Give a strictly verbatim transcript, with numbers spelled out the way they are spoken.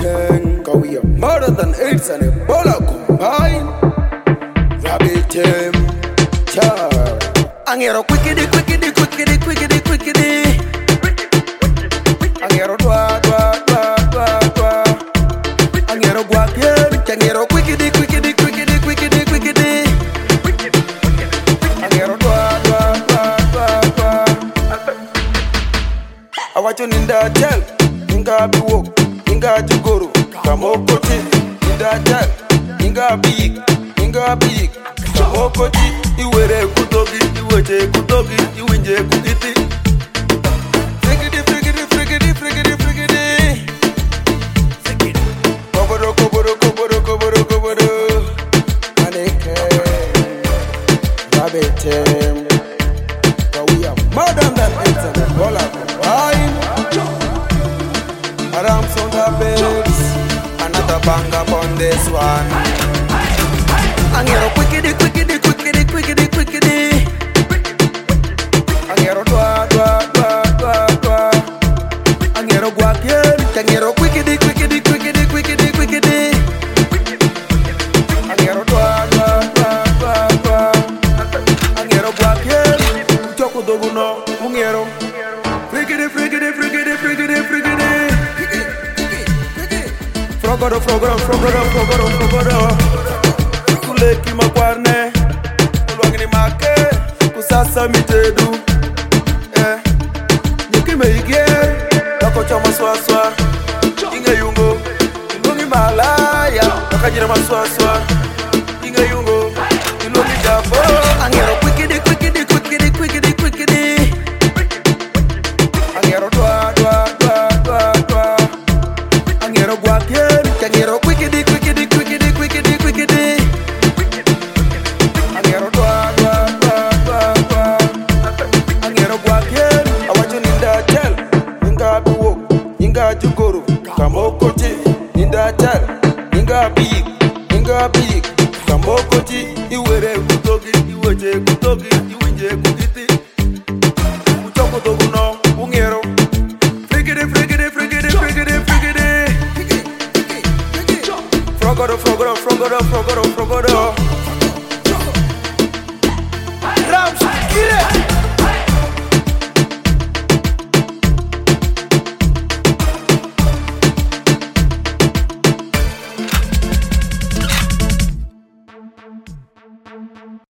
King, cause we are more than AIDS and Ebola combined. Rabbit team, char. Angero quickity, quickity, quickity, quickity, quickity. Angero dwa, dwa, dwa, dwa, dwa. Angero guapier, angero quickity, quickity, quickity, quickity, quickity. Angero dwa, dwa, dwa, dwa, dwa. I want you in the jail, inga be woke, inga juguru, kamokoti, in the jail, inga big, inga big, kamokoti, iwere kutogi, iweje kutogi, iwinje kukiti. Frigidi, frigidi, frigidi, frigidi, frigidi. Kobodo, kobodo, kobodo, kobodo, kobodo. Aneke, rabbit team. We are more than that, it's a Ebola combined. Arams on the beds, another bang up on this one. Angero quickity, quickity, quickity, quickity, quickity. Angero dwa, dwa, dwa, dwa, dwa. Angero guapier, angero quickity, quickity, quickity, quickity, quickity. Angero dwa, dwa, dwa, dwa, dwa. Angero guapier, choko dogu no, ungero. Friggity, friggity, friggity, friggity, friggity. Frogoro, frogoro, frogoro, frogoro, frogoro. Kuleki makwarne, kulwagini make, kusasa mitedu. Eh, nyiki meige, tako chama swaswa. Inge yungo, ilungi malaya, nakajira maswaswa. Inge yungo, ilungi jabo. Angero quickity, quickity, quickity, quickity, quickity. Angero dwa, dwa, dwa, dwa, dwa. Angero guapier, angero quickity, quickity, quickity, quickity, quickity. Angero dwa, dwa, dwa, dwa, dwa. Angero guapier, I want you in the jail. Inga be woke, inga juguru, kamokoti, in the jail. Inga big, inga big, kamokoti, iwere